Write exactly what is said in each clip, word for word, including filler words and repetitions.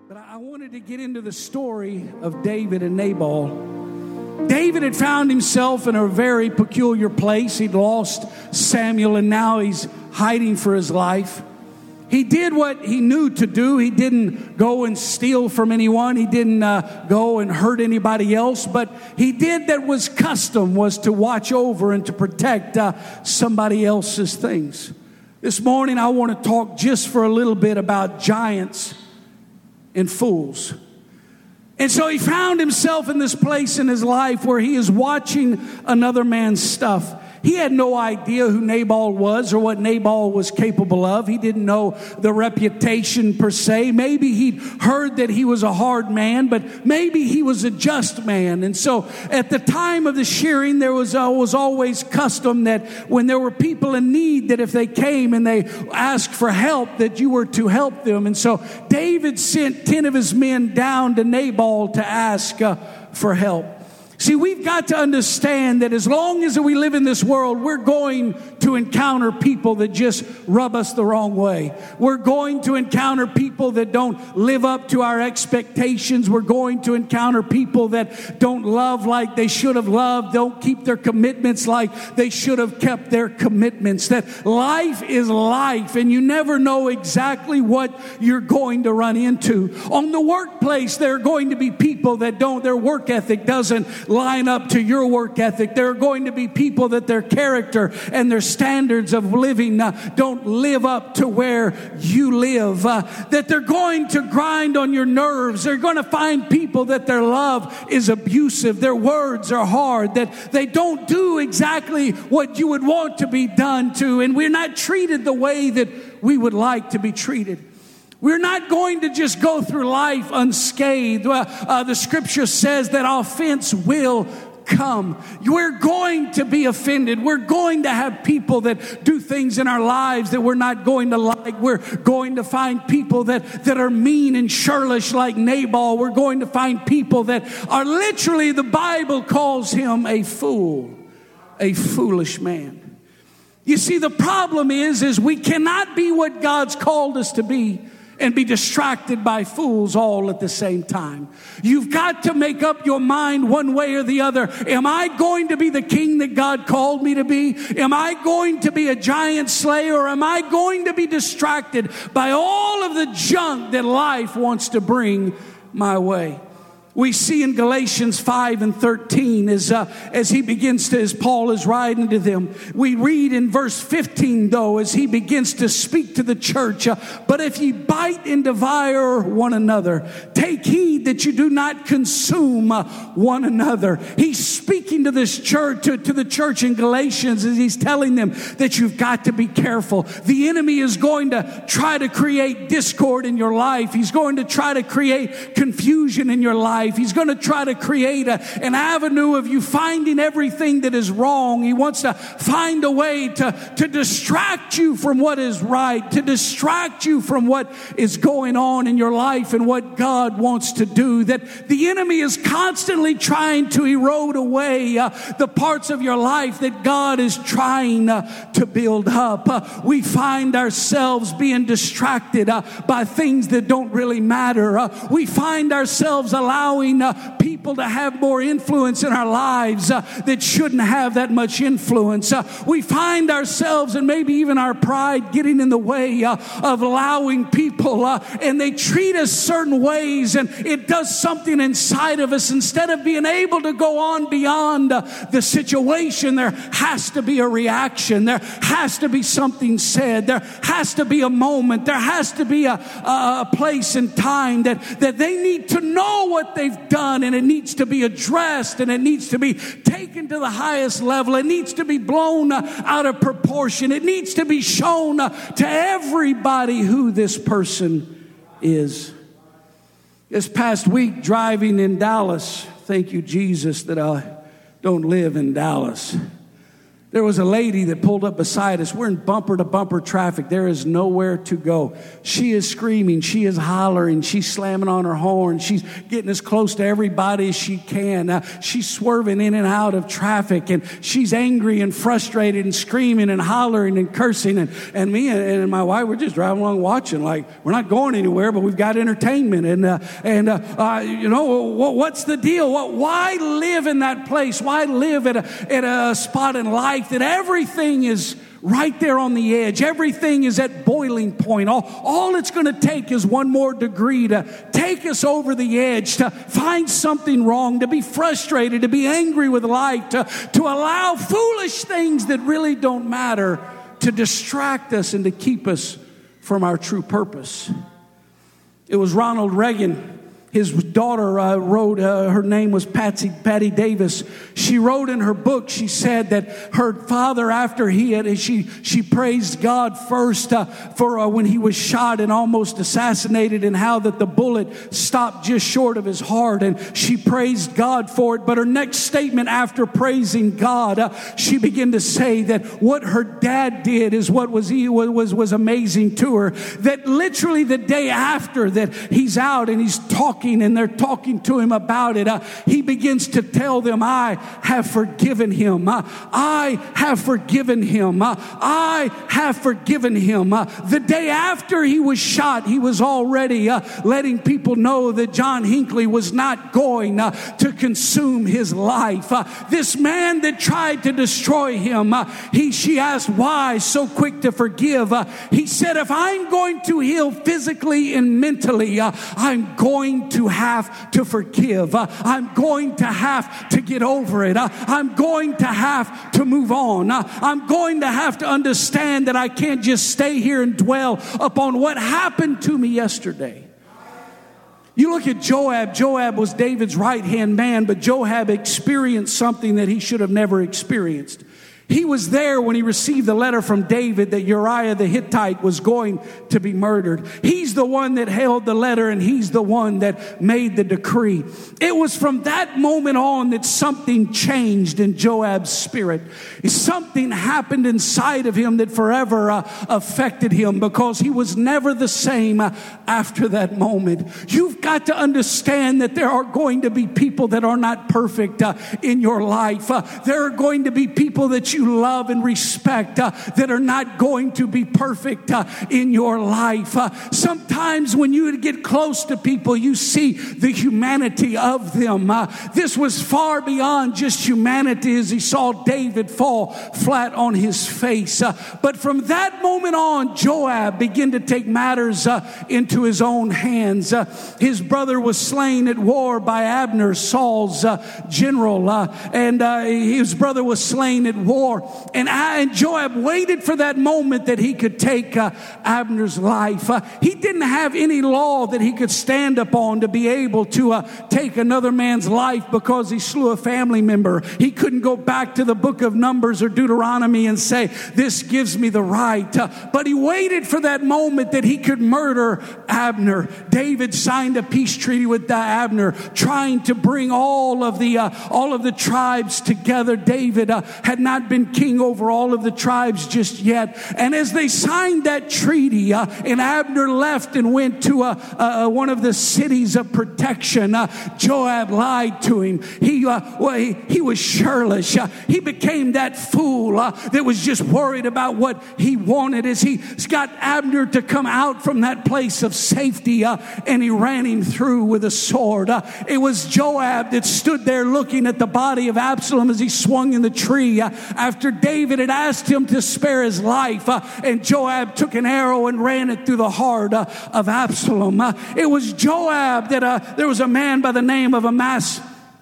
But I wanted to get into the story of David and Nabal. David had found himself in a very peculiar place. He'd lost Samuel, and now he's hiding for his life. He did what he knew to do. He didn't go and steal from anyone. He didn't uh, go and hurt anybody else. But he did that was custom, was to watch over and to protect uh, somebody else's things. This morning I want to talk just for a little bit about giants and fools. And so he found himself in this place in his life where he is watching another man's stuff. He had no idea who Nabal was or what Nabal was capable of. He didn't know the reputation per se. Maybe he'd heard that he was a hard man, but maybe he was a just man. And so at the time of the shearing, there was, uh, was always custom that when there were people in need, that if they came and they asked for help, that you were to help them. And so David sent ten of his men down to Nabal to ask uh, for help. See, we've got to understand that as long as we live in this world, we're going to encounter people that just rub us the wrong way. We're going to encounter people that don't live up to our expectations. We're going to encounter people that don't love like they should have loved, don't keep their commitments like they should have kept their commitments. That life is life, and you never know exactly what you're going to run into. On the workplace, there are going to be people that don't, their work ethic doesn't line up to your work ethic. There are going to be people that their character and their standards of living uh, don't live up to where you live. Uh, that they're going to grind on your nerves. They're going to find people that their love is abusive. Their words are hard. That they don't do exactly what you would want to be done to. And we're not treated the way that we would like to be treated. We're not going to just go through life unscathed. Uh, uh, the scripture says that offense will come. We're going to be offended. We're going to have people that do things in our lives that we're not going to like. We're going to find people that, that are mean and churlish like Nabal. We're going to find people that are literally, the Bible calls him a fool, a foolish man. You see, the problem is, is we cannot be what God's called us to be and be distracted by fools all at the same time. You've got to make up your mind one way or the other. Am I going to be the king that God called me to be? Am I going to be a giant slayer, or am I going to be distracted by all of the junk that life wants to bring my way? We see in Galatians five and thirteen as, uh, as he begins to, as Paul is writing to them. We read in verse fifteen, though, as he begins to speak to the church. Uh, but if ye bite and devour one another, take heed that you do not consume uh, one another. He's speaking to this church, to, to the church in Galatians, as he's telling them that you've got to be careful. The enemy is going to try to create discord in your life. He's going to try to create confusion in your life. He's going to try to create a, an avenue of you finding everything that is wrong. He wants to find a way to, to distract you from what is right, to distract you from what is going on in your life and what God wants to do. That the enemy is constantly trying to erode away uh, the parts of your life that God is trying uh, to build up. Uh, we find ourselves being distracted uh, by things that don't really matter. Uh, we find ourselves allowing Uh, people to have more influence in our lives uh, that shouldn't have that much influence. Uh, we find ourselves, and maybe even our pride, getting in the way uh, of allowing people, uh, and they treat us certain ways, and it does something inside of us. Instead of being able to go on beyond uh, the situation, there has to be a reaction. There has to be something said. There has to be a moment. There has to be a, a, a place and time that, that they need to know what they've done, and it needs to be addressed, and it needs to be taken to the highest level. It needs to be blown uh, out of proportion. It needs to be shown uh, to everybody who this person is. This past week, driving in Dallas, thank you, Jesus, that I don't live in Dallas. There was a lady that pulled up beside us. We're in bumper-to-bumper traffic. There is nowhere to go. She is screaming. She is hollering. She's slamming on her horn. She's getting as close to everybody as she can. Uh, she's swerving in and out of traffic, and she's angry and frustrated and screaming and hollering and cursing. And, and me and, and my wife, we're just driving along watching. Like, we're not going anywhere, but we've got entertainment. And, uh, and uh, uh, you know, what, what's the deal? What, why live in that place? Why live at a, at a spot in life that everything is right there on the edge? Everything is at boiling point. All, all it's going to take is one more degree to take us over the edge, to find something wrong, to be frustrated, to be angry with life, to, to allow foolish things that really don't matter to distract us and to keep us from our true purpose. It was Ronald Reagan. His daughter uh, wrote, uh, her name was Patsy, Patty Davis. She wrote in her book, she said that her father, after he had, she, she praised God first uh, for uh, when he was shot and almost assassinated, and how that the bullet stopped just short of his heart. And she praised God for it. But her next statement after praising God, uh, she began to say that what her dad did is what was, was, was amazing to her. That literally the day after that he's out and he's talking, and they're talking to him about it, uh, he begins to tell them, I have forgiven him. Uh, I have forgiven him. Uh, I have forgiven him. Uh, the day after he was shot, he was already uh, letting people know that John Hinckley was not going uh, to consume his life. Uh, this man that tried to destroy him, uh, he, she asked, why so quick to forgive? Uh, he said, if I'm going to heal physically and mentally, uh, I'm going to have to forgive. Uh, I'm going to have to get over it. Uh, I'm going to have to move on. Uh, I'm going to have to understand that I can't just stay here and dwell upon what happened to me yesterday. You look at Joab. Joab was David's right-hand man, but Joab experienced something that he should have never experienced. He was there when he received the letter from David that Uriah the Hittite was going to be murdered. He's the one that held the letter, and he's the one that made the decree. It was from that moment on that something changed in Joab's spirit. Something happened inside of him that forever uh, affected him, because he was never the same uh, after that moment. You've got to understand that there are going to be people that are not perfect uh, in your life. Uh, there are going to be people that you you love and respect uh, that are not going to be perfect uh, in your life. Uh, sometimes when you get close to people, you see the humanity of them. Uh, this was far beyond just humanity as he saw David fall flat on his face. Uh, but from that moment on, Joab began to take matters uh, into his own hands. Uh, his brother was slain at war by Abner, Saul's uh, general, uh, and uh, his brother was slain at war. And, I, and Joab waited for that moment that he could take uh, Abner's life. Uh, he didn't have any law that he could stand upon to be able to uh, take another man's life because he slew a family member. He couldn't go back to the book of Numbers or Deuteronomy and say, this gives me the right. Uh, but he waited for that moment that he could murder Abner. David signed a peace treaty with Abner, trying to bring all of the uh, all of the tribes together. David uh, had not been king over all of the tribes just yet. And as they signed that treaty, uh, and Abner left and went to uh, uh, one of the cities of protection, uh, Joab lied to him. He, uh, well, he, he was churlish. Uh, he became that fool uh, that was just worried about what he wanted. As he got Abner to come out from that place of safety, uh, and he ran him through with a sword. Uh, it was Joab that stood there looking at the body of Absalom as he swung in the tree uh, after David had asked him to spare his life, uh, and Joab took an arrow and ran it through the heart uh, of Absalom. Uh, it was Joab that uh, there was a man by the name of Amasa.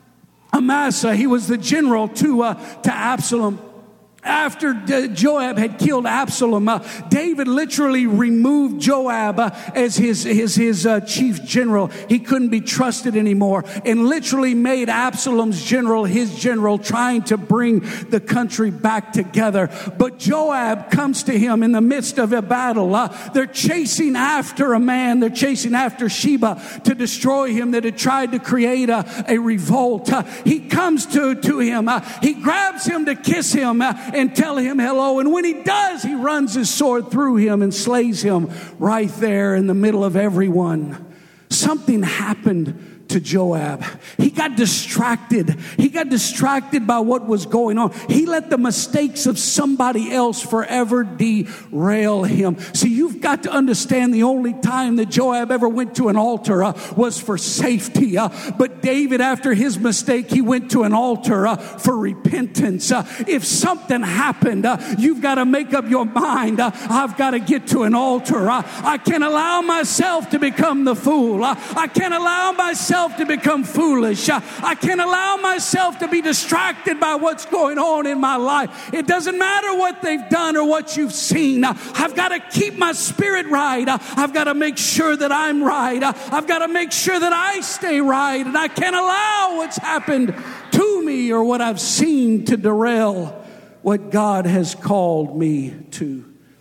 Amasa, he was the general to uh, to Absalom. After Joab had killed Absalom, uh, David literally removed Joab uh, as his his his uh, chief general. He couldn't be trusted anymore, and literally made Absalom's general his general, trying to bring the country back together. But Joab comes to him in the midst of a battle. Uh, they're chasing after a man. They're chasing after Sheba to destroy him that had tried to create a, a revolt. Uh, he comes to, to him. Uh, he grabs him to kiss him. Uh, and tell him hello. And when he does, he runs his sword through him and slays him right there in the middle of everyone. Something happened to Joab. He got distracted. He got distracted by what was going on. He let the mistakes of somebody else forever derail him. See, you've got to understand the only time that Joab ever went to an altar uh, was for safety. Uh, but David, after his mistake, he went to an altar uh, for repentance. Uh, if something happened, uh, you've got to make up your mind. Uh, I've got to get to an altar. Uh, I can't allow myself to become the fool. Uh, I can't allow myself to become foolish. Uh, I can't allow myself to be distracted by what's going on in my life. It doesn't matter what they've done or what you've seen. Uh, I've got to keep my spirit right. Uh, I've got to make sure that I'm right. Uh, I've got to make sure that I stay right. And I can't allow what's happened to me or what I've seen to derail what God has called me to.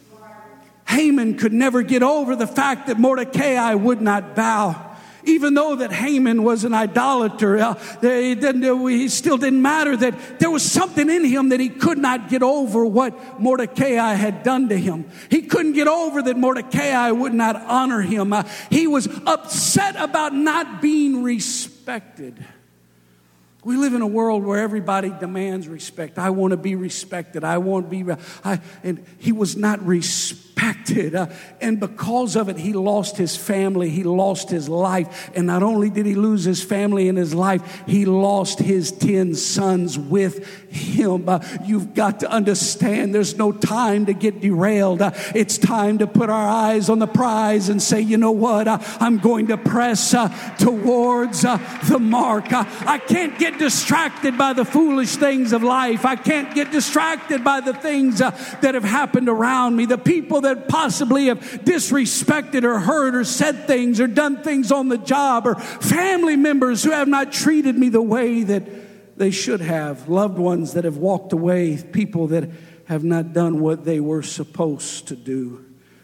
Haman could never get over the fact that Mordecai would not bow. Even though that Haman was an idolater, uh, it didn't, it still didn't matter that there was something in him that he could not get over what Mordecai had done to him. He couldn't get over that Mordecai would not honor him. Uh, he was upset about not being respected. We live in a world where everybody demands respect. I want to be respected. I want to be... I, and he was not respected. Uh, and because of it, he lost his family. He lost his life. And not only did he lose his family and his life, he lost his ten sons with him. Uh, you've got to understand there's no time to get derailed. Uh, it's time to put our eyes on the prize and say, you know what? Uh, I'm going to press uh, towards uh, the mark. Uh, I can't get distracted by the foolish things of life. I can't get distracted by the things uh, that have happened around me. The people that possibly have disrespected or hurt or said things or done things on the job, or family members who have not treated me the way that they should have. Loved ones that have walked away. People that have not done what they were supposed to do.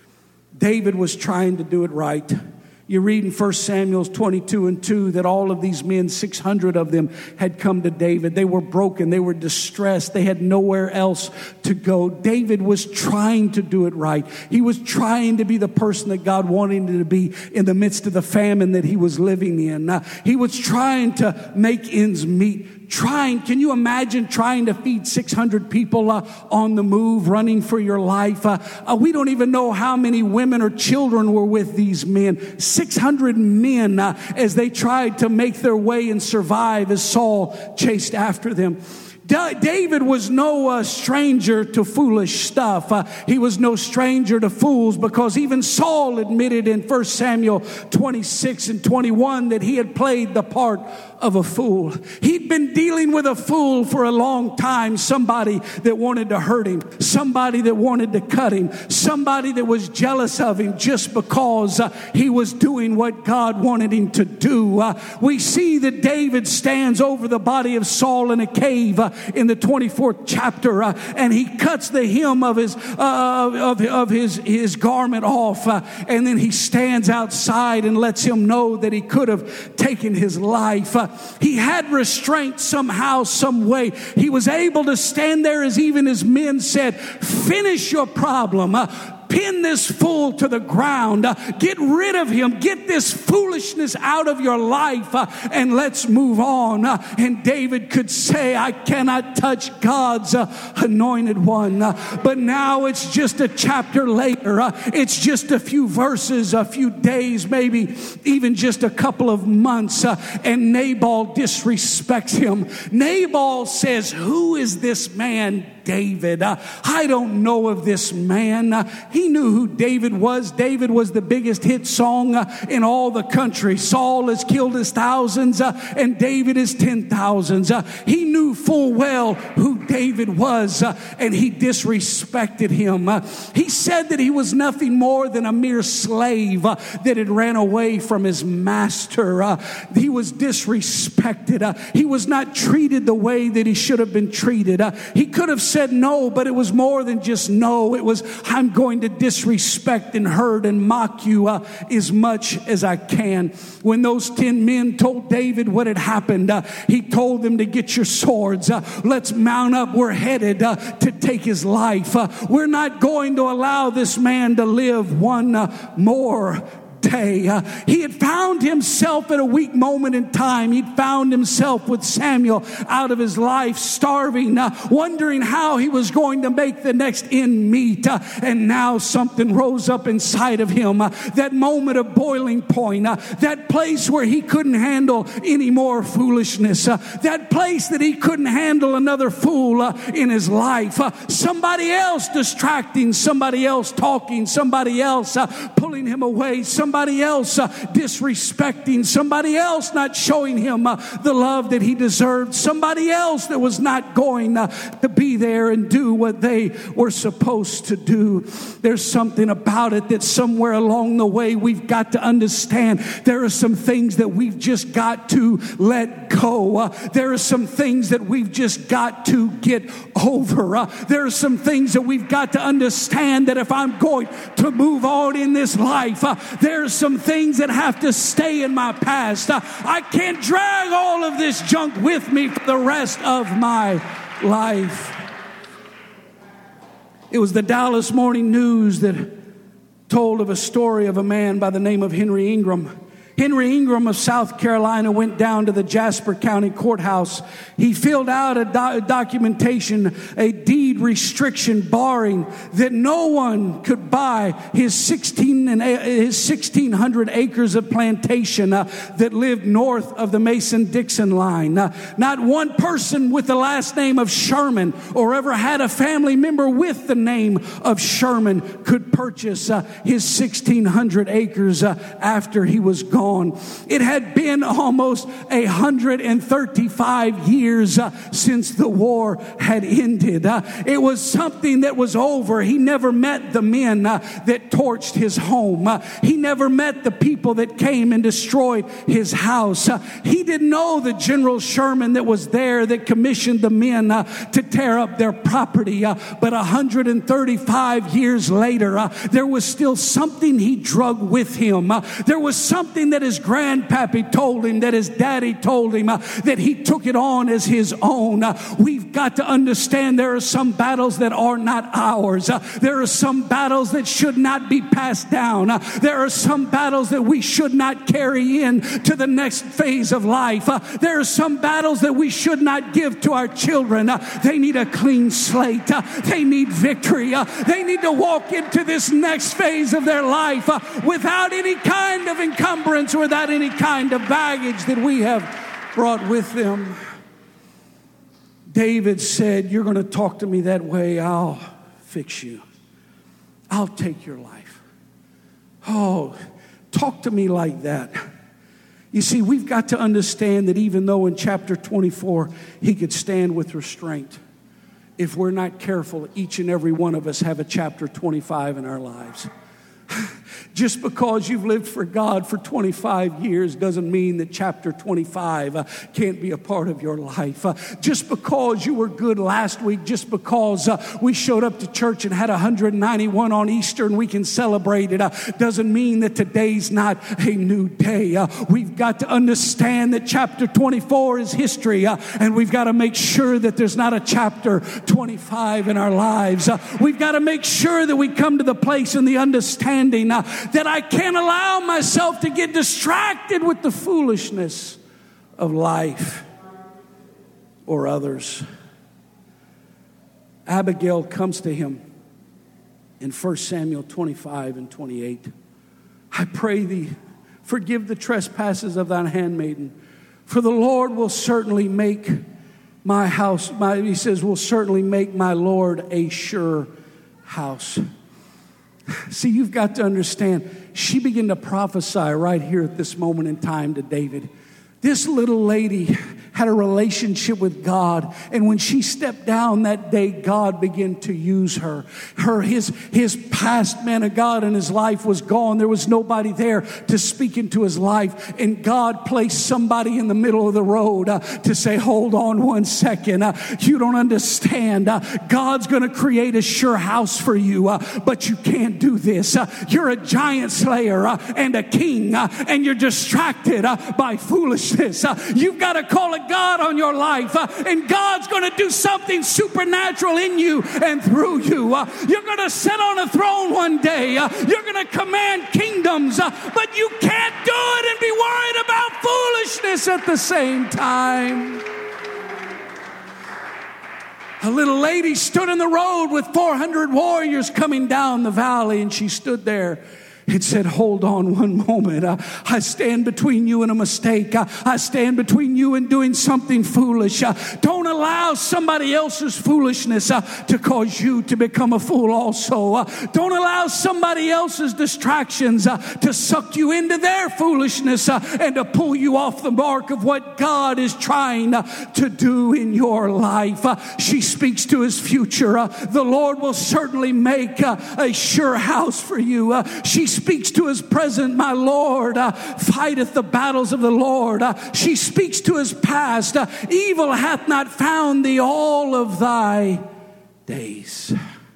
David was trying to do it right. You read in First Samuel twenty-two and two that all of these men, six hundred of them, had come to David. They were broken. They were distressed. They had nowhere else to go. David was trying to do it right. He was trying to be the person that God wanted him to be in the midst of the famine that he was living in. Uh, he was trying to make ends meet. Trying, can you imagine trying to feed six hundred people uh, on the move, running for your life? Uh, uh, we don't even know how many women or children were with these men. six hundred men uh, as they tried to make their way and survive as Saul chased after them. David was no uh, stranger to foolish stuff. Uh, he was no stranger to fools, because even Saul admitted in First Samuel twenty-six and twenty-one that he had played the part of a fool. He'd been dealing with a fool for a long time. Somebody that wanted to hurt him. Somebody that wanted to cut him. Somebody that was jealous of him just because uh, he was doing what God wanted him to do. Uh, we see that David stands over the body of Saul in a cave uh, in the twenty-fourth chapter, uh, and he cuts the hem of his uh, of, of his his garment off, uh, and then he stands outside and lets him know that he could have taken his life. Uh, he had restraint somehow, some way. He was able to stand there, as even his men said, "Finish your problem. Uh, Pin this fool to the ground. Uh, get rid of him. Get this foolishness out of your life, uh, and let's move on." Uh, and David could say, "I cannot touch God's uh, anointed one." Uh, but now it's just a chapter later. Uh, it's just a few verses, a few days, maybe even just a couple of months. Uh, and Nabal disrespects him. Nabal says, "Who is this man David? Uh, I don't know of this man." Uh, he knew who David was. David was the biggest hit song uh, in all the country. Saul has killed his thousands, uh, and David is ten thousands. Uh, he knew full well who David was, uh, and he disrespected him. Uh, he said that he was nothing more than a mere slave uh, that had ran away from his master. Uh, he was disrespected. Uh, he was not treated the way that he should have been treated. Uh, he could have said no, but it was more than just no. It was, I'm going to disrespect and hurt and mock you uh, as much as I can. When those ten men told David what had happened, uh, he told them to get your swords. Uh, let's mount up. We're headed uh, to take his life. Uh, we're not going to allow this man to live one uh, more day. Uh, he had found himself at a weak moment in time. He'd found himself with Samuel out of his life, starving, uh, wondering how he was going to make the next end meet. Uh, and now something rose up inside of him. Uh, that moment of boiling point. Uh, that place where he couldn't handle any more foolishness. Uh, that place that he couldn't handle another fool uh, in his life. Uh, somebody else distracting, somebody else talking, somebody else uh, pulling him away, somebody Somebody else uh, disrespecting, somebody else not showing him uh, the love that he deserved, somebody else that was not going uh, to be there and do what they were supposed to do. There's something about it that somewhere along the way we've got to understand. There are some things that we've just got to let go. Uh, there are some things that we've just got to get over. Uh, there are some things that we've got to understand that if I'm going to move on in this life, uh, there There's some things that have to stay in my past. Uh, I can't drag all of this junk with me for the rest of my life. It was the Dallas Morning News that told of a story of a man by the name of Henry Ingram. Henry Ingram of South Carolina went down to the Jasper County Courthouse. He filled out a do- documentation, a deed restriction barring that no one could buy his sixteen and his sixteen hundred acres of plantation uh, that lived north of the Mason-Dixon line. Uh, not one person with the last name of Sherman or ever had a family member with the name of Sherman could purchase uh, his sixteen hundred acres uh, after he was gone. It had been almost one hundred thirty-five years uh, since the war had ended. Uh, it was something that was over. He never met the men uh, that torched his home. Uh, he never met the people that came and destroyed his house. Uh, he didn't know the General Sherman that was there that commissioned the men uh, to tear up their property. Uh, but one hundred thirty-five years later, uh, there was still something he drug with him. Uh, there was something that his grandpappy told him, that his daddy told him, uh, that he took it on as his own. Uh, we've got to understand there are some battles that are not ours. Uh, there are some battles that should not be passed down. Uh, there are some battles that we should not carry in to the next phase of life. Uh, there are some battles that we should not give to our children. Uh, they need a clean slate. Uh, they need victory. Uh, they need to walk into this next phase of their life uh, without any kind of encumbrance, without any kind of baggage that we have brought with them. David said, you're going to talk to me that way, I'll fix you. I'll take your life. Oh, talk to me like that. You see, we've got to understand that even though in chapter twenty-four, he could stand with restraint, if we're not careful, each and every one of us have a chapter twenty-five in our lives. Just because you've lived for God for twenty-five years doesn't mean that chapter twenty-five uh, can't be a part of your life. Uh, just because you were good last week, just because uh, we showed up to church and had one hundred ninety-one on Easter and we can celebrate it, uh, doesn't mean that today's not a new day. Uh, we've got to understand that chapter twenty-four is history, uh, and we've got to make sure that there's not a chapter twenty-five in our lives. Uh, we've got to make sure that we come to the place and the understanding uh, that I can't allow myself to get distracted with the foolishness of life or others. Abigail comes to him in First Samuel twenty-five and twenty-eight. I pray thee, forgive the trespasses of thine handmaiden, for the Lord will certainly make my house, my, he says, will certainly make my Lord a sure house. See, you've got to understand, she began to prophesy right here at this moment in time to David. This little lady had a relationship with God. And when she stepped down that day, God began to use her. Her, his, his past man of God in his life was gone. There was nobody there to speak into his life. And God placed somebody in the middle of the road uh, to say, hold on one second. Uh, you don't understand. Uh, God's going to create a sure house for you, uh, but you can't do this. Uh, you're a giant slayer uh, and a king, uh, and you're distracted uh, by foolishness. Uh, you've got to call a God on your life, uh, and God's going to do something supernatural in you and through you. Uh, you're going to sit on a throne one day. Uh, you're going to command kingdoms, uh, but you can't do it and be worried about foolishness at the same time. A little lady stood in the road with four hundred warriors coming down the valley, and she stood there. It said, hold on one moment. Uh, I stand between you and a mistake. Uh, I stand between you and doing something foolish. Uh, don't allow somebody else's foolishness uh, to cause you to become a fool also. Uh, don't allow somebody else's distractions uh, to suck you into their foolishness uh, and to pull you off the mark of what God is trying uh, to do in your life. Uh, she speaks to his future. Uh, the Lord will certainly make uh, a sure house for you. Uh, she speaks to his present. My Lord uh, fighteth the battles of the Lord. Uh, she speaks to his past. Uh, evil hath not found thee all of thy days.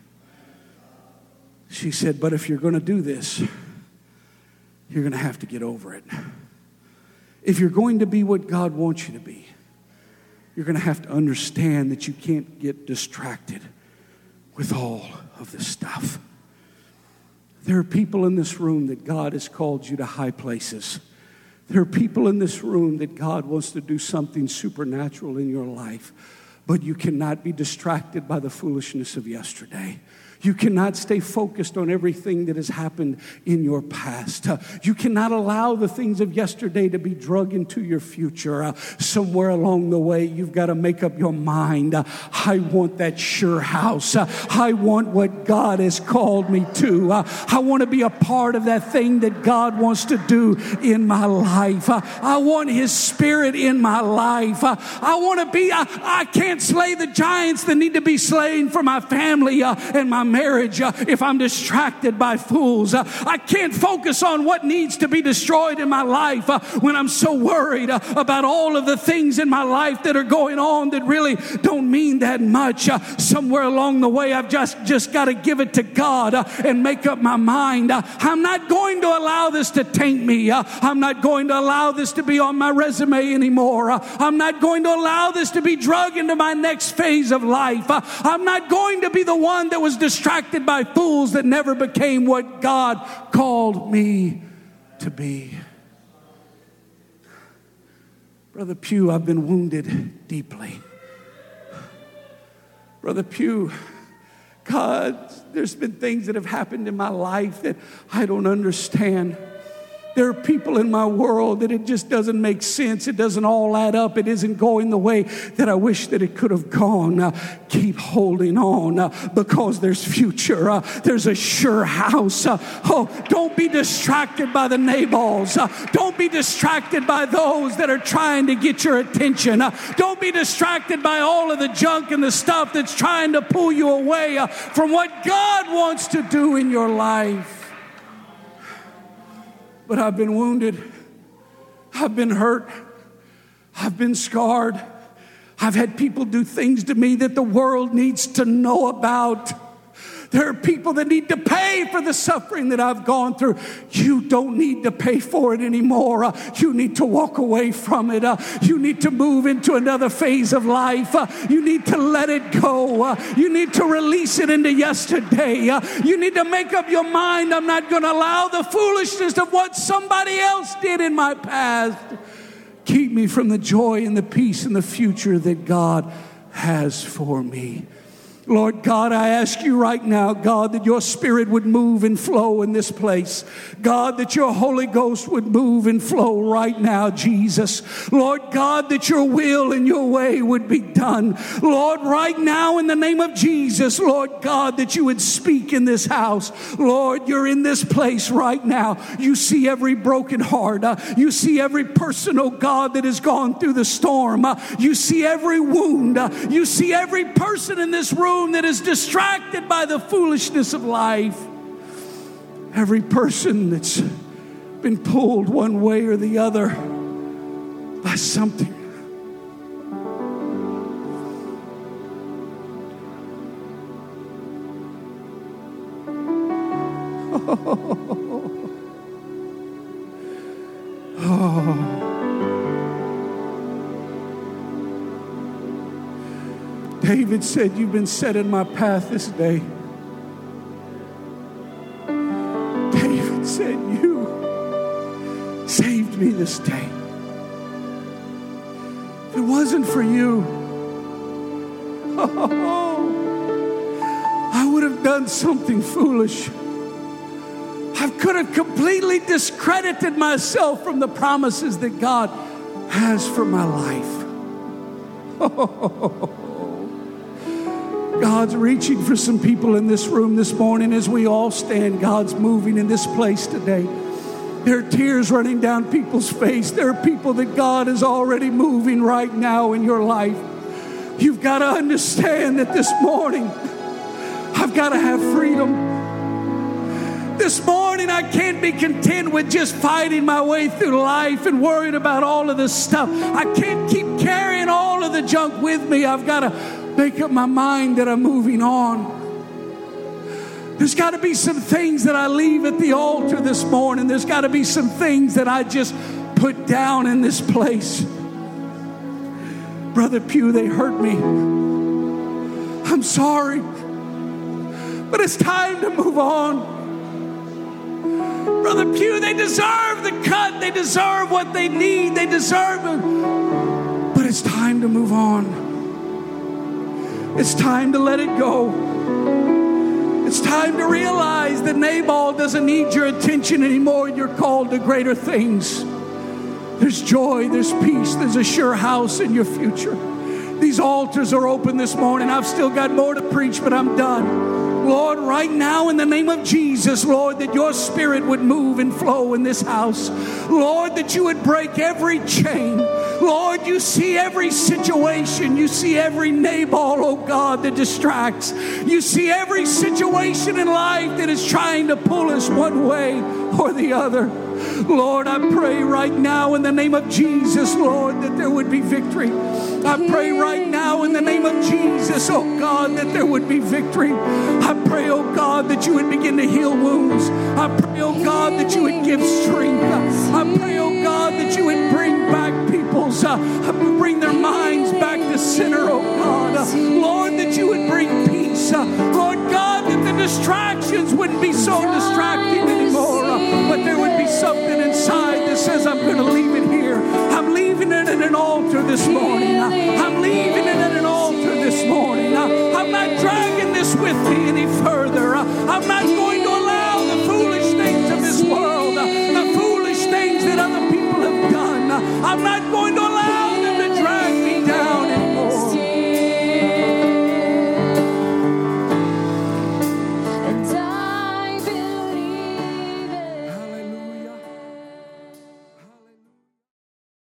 She said, but if you're going to do this, you're going to have to get over it. If you're going to be what God wants you to be, you're going to have to understand that you can't get distracted with all of this stuff. There are people in this room that God has called you to high places. There are people in this room that God wants to do something supernatural in your life. But you cannot be distracted by the foolishness of yesterday. You cannot stay focused on everything that has happened in your past. Uh, you cannot allow the things of yesterday to be drug into your future. Uh, somewhere along the way, you've got to make up your mind. Uh, I want that sure house. Uh, I want what God has called me to. Uh, I want to be a part of that thing that God wants to do in my life. Uh, I want his spirit in my life. Uh, I want to be, I, I can't slay the giants that need to be slain for my family uh, and my marriage uh, if I'm distracted by fools. Uh, I can't focus on what needs to be destroyed in my life uh, when I'm so worried uh, about all of the things in my life that are going on that really don't mean that much. Uh, somewhere along the way, I've just, just got to give it to God uh, and make up my mind. Uh, I'm not going to allow this to taint me. Uh, I'm not going to allow this to be on my resume anymore. Uh, I'm not going to allow this to be drug into my next phase of life. Uh, I'm not going to be the one that was distracted distracted by fools that never became what God called me to be. Brother Pugh, I've been wounded deeply. Brother Pugh, God, there's been things that have happened in my life that I don't understand. There are people in my world that it just doesn't make sense. It doesn't all add up. It isn't going the way that I wish that it could have gone. Uh, keep holding on uh, because there's future. Uh, there's a sure house. Uh, oh, don't be distracted by the Nabals. Uh, don't be distracted by those that are trying to get your attention. Uh, don't be distracted by all of the junk and the stuff that's trying to pull you away uh, from what God wants to do in your life. But I've been wounded. I've been hurt. I've been scarred. I've had people do things to me that the world needs to know about. There are people that need to pay for the suffering that I've gone through. You don't need to pay for it anymore. Uh, you need to walk away from it. Uh, you need to move into another phase of life. Uh, you need to let it go. Uh, you need to release it into yesterday. Uh, you need to make up your mind. I'm not going to allow the foolishness of what somebody else did in my past keep me from the joy and the peace and the future that God has for me. Lord God, I ask you right now, God, that your Spirit would move and flow in this place. God, that your Holy Ghost would move and flow right now, Jesus. Lord God, that your will and your way would be done. Lord, right now in the name of Jesus, Lord God, that you would speak in this house. Lord, you're in this place right now. You see every broken heart. Uh, you see every person, oh God, that has gone through the storm. Uh, you see every wound. Uh, you see every person in this room that is distracted by the foolishness of life. Every person that's been pulled one way or the other by something. Oh. Oh. David said, you've been set in my path this day. David said, you saved me this day. If it wasn't for you, oh, I would have done something foolish. I could have completely discredited myself from the promises that God has for my life. Oh, God's reaching for some people in this room this morning as we all stand. God's moving in this place today. There are tears running down people's face. There are people that God is already moving right now in your life. You've got to understand that this morning, I've got to have freedom. This morning, I can't be content with just fighting my way through life and worried about all of this stuff. I can't keep carrying all of the junk with me. I've got to make up my mind that I'm moving on. There's got to be some things that I leave at the altar this morning. There's got to be some things that I just put down in this place. Brother Pugh, they hurt me. I'm sorry. But it's time to move on. Brother Pugh, they deserve the cut. They deserve what they need. They deserve it. But it's time to move on. It's time to let it go. It's time to realize that Nabal doesn't need your attention anymore. You're called to greater things. There's joy, there's peace, there's a sure house in your future. These altars are open this morning. I've still got more to preach, but I'm done. Lord, right now in the name of Jesus, Lord, that your Spirit would move and flow in this house. Lord, that you would break every chain. Lord, you see every situation. You see every Nabal, oh God, that distracts. You see every situation in life that is trying to pull us one way or the other. Lord, I pray right now in the name of Jesus, Lord, that there would be victory. I pray right now in the name of Jesus, oh God, that there would be victory. I pray, oh God, that you would begin to heal wounds. I pray, oh God, that you would give strength. I pray, oh God, that you would bring back people's, uh, bring their minds back to center, oh God. Uh, Lord, that you would bring peace. Uh, Lord God, that the distractions wouldn't be so distracting anymore, uh, but there would be something inside that says, I'm going to leave it here. I'm leaving it at an altar this morning. Uh, I'm leaving it at an altar this morning. Uh, I'm not dragging this with me any further. Uh, I'm not going